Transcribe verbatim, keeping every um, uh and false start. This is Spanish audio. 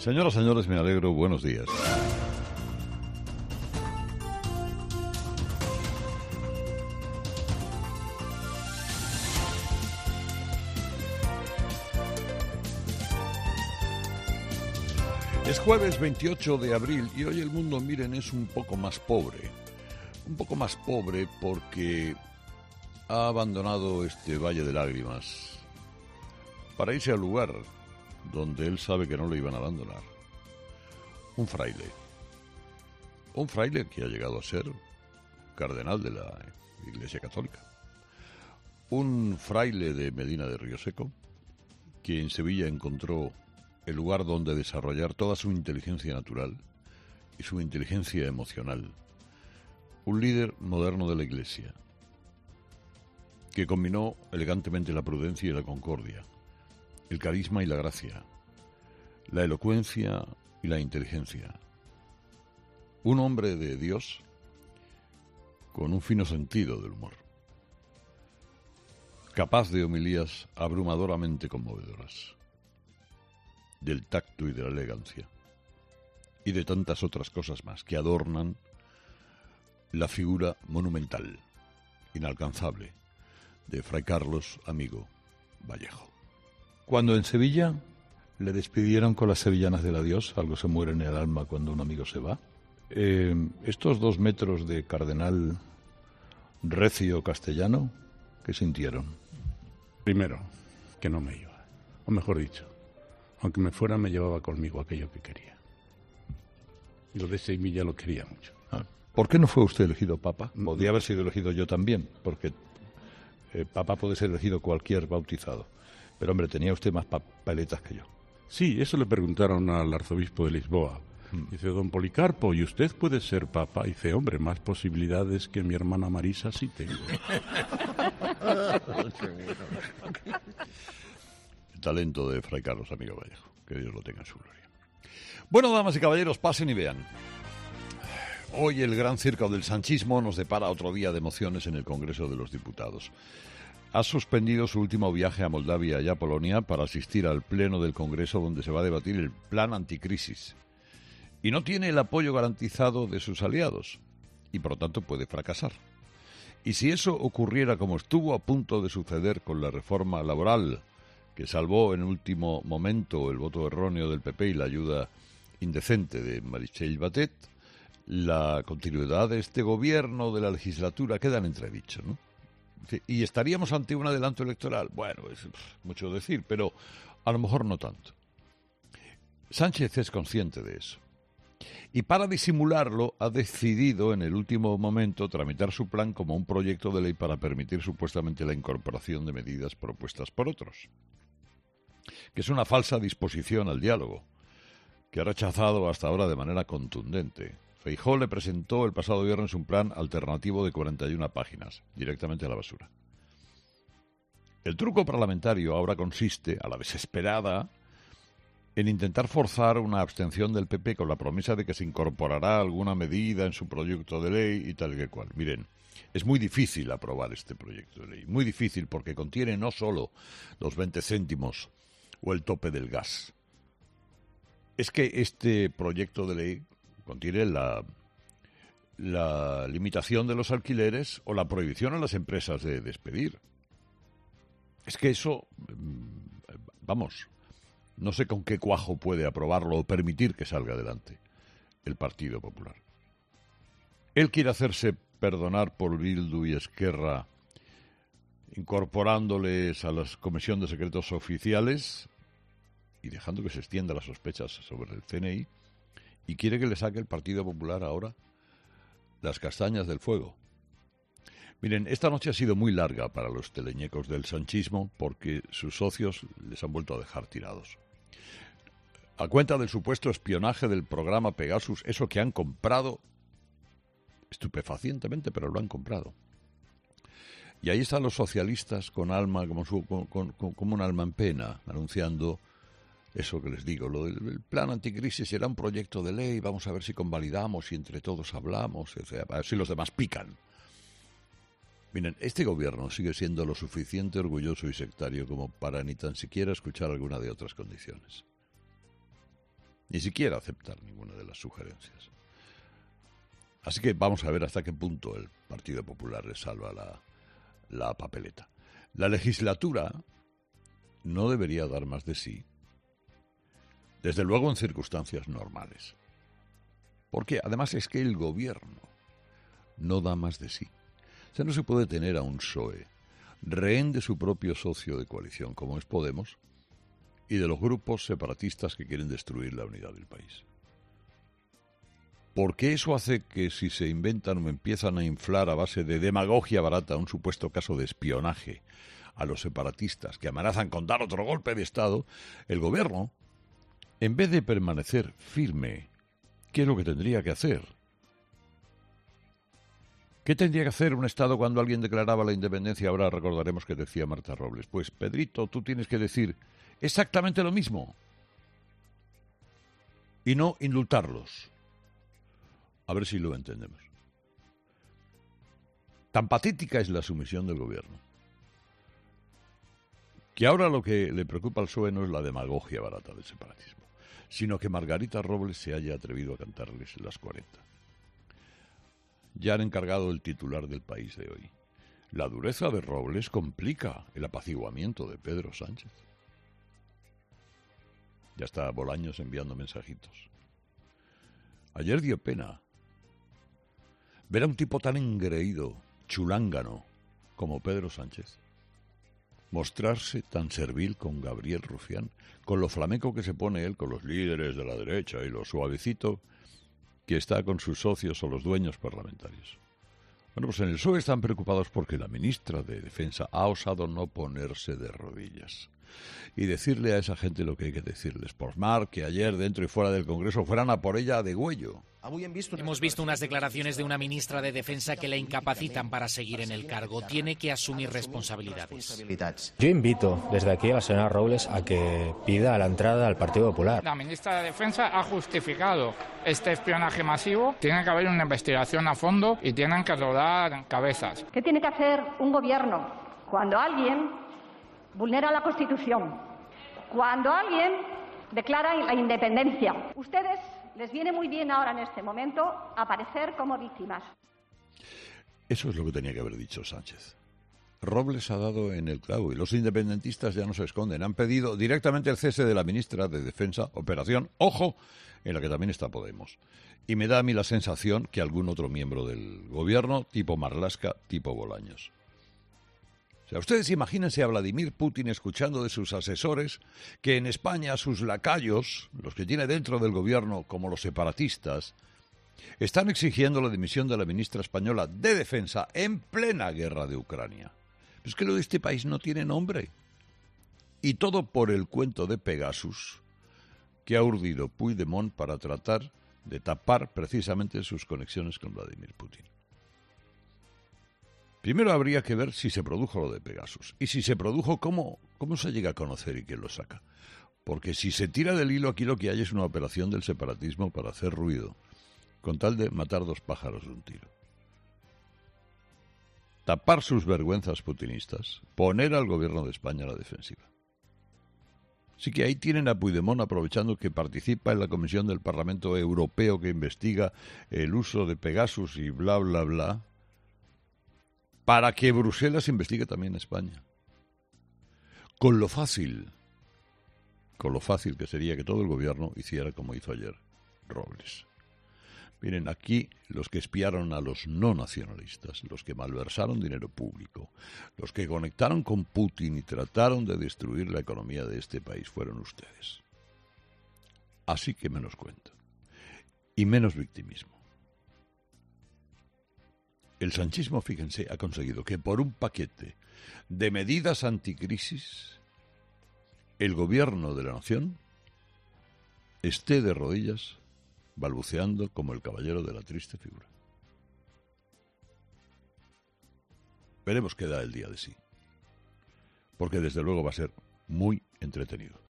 Señoras, señores, me alegro. Buenos días. Es jueves veintiocho de abril y hoy el mundo, miren, es un poco más pobre. Un poco más pobre porque ha abandonado este valle de lágrimas para irse al lugar donde él sabe que no lo iban a abandonar. Un fraile. Un fraile que ha llegado a ser cardenal de la Iglesia Católica. Un fraile de Medina de Rioseco que en Sevilla encontró el lugar donde desarrollar toda su inteligencia natural y su inteligencia emocional. Un líder moderno de la Iglesia que combinó elegantemente la prudencia y la concordia, el carisma y la gracia, la elocuencia y la inteligencia. Un hombre de Dios con un fino sentido del humor, capaz de homilías abrumadoramente conmovedoras, del tacto y de la elegancia, y de tantas otras cosas más que adornan la figura monumental, inalcanzable, de Fray Carlos Amigo Vallejo. Cuando en Sevilla le despidieron con las sevillanas del adiós, algo se muere en el alma cuando un amigo se va, eh, estos dos metros de cardenal recio castellano, ¿qué sintieron? Primero, que no me iba, o mejor dicho, aunque me fuera me llevaba conmigo aquello que quería. Y lo de Sevilla lo quería mucho. Ah, ¿por qué no fue usted elegido papa? Podría haber sido elegido yo también, porque eh, papa puede ser elegido cualquier bautizado. Pero, hombre, tenía usted más papeletas que yo. Sí, eso le preguntaron al arzobispo de Lisboa. Hmm. Dice, don Policarpo, ¿y usted puede ser papa? Dice, hombre, más posibilidades que mi hermana Marisa sí tengo. El talento de Fray Carlos Amigo Vallejo. Que Dios lo tenga en su gloria. Bueno, damas y caballeros, pasen y vean. Hoy el gran circo del sanchismo nos depara otro día de emociones en el Congreso de los Diputados. Ha suspendido su último viaje a Moldavia y a Polonia para asistir al pleno del Congreso donde se va a debatir el plan anticrisis. Y no tiene el apoyo garantizado de sus aliados y por lo tanto puede fracasar. Y si eso ocurriera como estuvo a punto de suceder con la reforma laboral, que salvó en último momento el voto erróneo del P P y la ayuda indecente de Meritxell Batet, la continuidad de este gobierno, de la legislatura, queda en entredicho, ¿no? ¿Y estaríamos ante un adelanto electoral? Bueno, es mucho decir, pero a lo mejor no tanto. Sánchez es consciente de eso. Y para disimularlo, ha decidido en el último momento tramitar su plan como un proyecto de ley para permitir supuestamente la incorporación de medidas propuestas por otros. Que es una falsa disposición al diálogo, que ha rechazado hasta ahora de manera contundente. Feijóo le presentó el pasado viernes un plan alternativo de cuarenta y una páginas, directamente a la basura. El truco parlamentario ahora consiste, a la desesperada, en intentar forzar una abstención del P P con la promesa de que se incorporará alguna medida en su proyecto de ley y tal y que cual. Miren, es muy difícil aprobar este proyecto de ley, muy difícil porque contiene no solo los veinte céntimos o el tope del gas. Es que este proyecto de ley contiene la, la limitación de los alquileres o la prohibición a las empresas de despedir. Es que eso, vamos, no sé con qué cuajo puede aprobarlo o permitir que salga adelante el Partido Popular. Él quiere hacerse perdonar por Bildu y Esquerra incorporándoles a la Comisión de Secretos Oficiales y dejando que se extiendan las sospechas sobre el C N I. Y quiere que le saque el Partido Popular ahora las castañas del fuego. Miren, esta noche ha sido muy larga para los teleñecos del sanchismo porque sus socios les han vuelto a dejar tirados. A cuenta del supuesto espionaje del programa Pegasus, eso que han comprado estupefacientemente, pero lo han comprado. Y ahí están los socialistas con alma, como, su, con, con, como un alma en pena, anunciando eso que les digo, lo del plan anticrisis será un proyecto de ley, vamos a ver si convalidamos, si entre todos hablamos, a ver si los demás pican. Miren, este gobierno sigue siendo lo suficiente orgulloso y sectario como para ni tan siquiera escuchar alguna de otras condiciones. ni siquiera aceptar ninguna de las sugerencias. Así que vamos a ver hasta qué punto el Partido Popular le salva la, la papeleta. La legislatura no debería dar más de sí, desde luego en circunstancias normales. Porque además es que el gobierno no da más de sí. O sea, no se puede tener a un P S O E rehén de su propio socio de coalición, como es Podemos, y de los grupos separatistas que quieren destruir la unidad del país. Porque eso hace que si se inventan o empiezan a inflar a base de demagogia barata un supuesto caso de espionaje a los separatistas que amenazan con dar otro golpe de Estado, el gobierno, en vez de permanecer firme, ¿qué es lo que tendría que hacer? ¿Qué tendría que hacer un Estado cuando alguien declaraba la independencia? Ahora recordaremos que decía Marta Robles. Pues, Pedrito, tú tienes que decir exactamente lo mismo y no indultarlos. A ver si lo entendemos. Tan patética es la sumisión del gobierno que ahora lo que le preocupa al P S O E no es la demagogia barata del separatismo, sino que Margarita Robles se haya atrevido a cantarles las cuarenta. Ya han encargado el titular del País de hoy. La dureza de Robles complica el apaciguamiento de Pedro Sánchez. Ya está Bolaños enviando mensajitos. Ayer dio pena ver a un tipo tan engreído, chulángano, como Pedro Sánchez, mostrarse tan servil con Gabriel Rufián, con lo flamenco que se pone él con los líderes de la derecha y lo suavecito que está con sus socios o los dueños parlamentarios. Bueno, pues en el P S O E están preocupados porque la ministra de Defensa ha osado no ponerse de rodillas y decirle a esa gente lo que hay que decirles, por más que ayer dentro y fuera del Congreso fueran a por ella a degüello. Hemos visto unas declaraciones de una ministra de Defensa que la incapacitan para seguir en el cargo. Tiene que asumir responsabilidades. Yo invito desde aquí a la señora Robles a que pida la entrada al Partido Popular. La ministra de Defensa ha justificado este espionaje masivo. Tiene que haber una investigación a fondo y tienen que rodar cabezas. ¿Qué tiene que hacer un gobierno cuando alguien vulnera la Constitución, cuando alguien declara la independencia? Ustedes les viene muy bien ahora en este momento aparecer como víctimas. Eso es lo que tenía que haber dicho Sánchez. Robles ha dado en el clavo y los independentistas ya no se esconden. Han pedido directamente el cese de la ministra de Defensa, operación, ojo, en la que también está Podemos. Y me da a mí la sensación que algún otro miembro del gobierno, tipo Marlaska, tipo Bolaños. O sea, ustedes imagínense a Vladimir Putin escuchando de sus asesores que en España sus lacayos, los que tiene dentro del gobierno como los separatistas, están exigiendo la dimisión de la ministra española de Defensa en plena guerra de Ucrania. Es que lo de este país no tiene nombre. Y todo por el cuento de Pegasus que ha urdido Puigdemont para tratar de tapar precisamente sus conexiones con Vladimir Putin. Primero habría que ver si se produjo lo de Pegasus. Y si se produjo, ¿cómo, cómo se llega a conocer y quién lo saca? Porque si se tira del hilo, aquí lo que hay es una operación del separatismo para hacer ruido, con tal de matar dos pájaros de un tiro. Tapar sus vergüenzas putinistas, poner al gobierno de España a la defensiva. Así que ahí tienen a Puigdemont aprovechando que participa en la comisión del Parlamento Europeo que investiga el uso de Pegasus y bla, bla, bla, para que Bruselas investigue también a España. Con lo fácil, con lo fácil que sería que todo el gobierno hiciera como hizo ayer Robles. Miren, aquí los que espiaron a los no nacionalistas, los que malversaron dinero público, los que conectaron con Putin y trataron de destruir la economía de este país fueron ustedes. Así que menos cuento. Y menos victimismo. El sanchismo, fíjense, ha conseguido que por un paquete de medidas anticrisis, el gobierno de la nación esté de rodillas balbuceando como el caballero de la triste figura. Veremos qué da el día de sí, porque desde luego va a ser muy entretenido.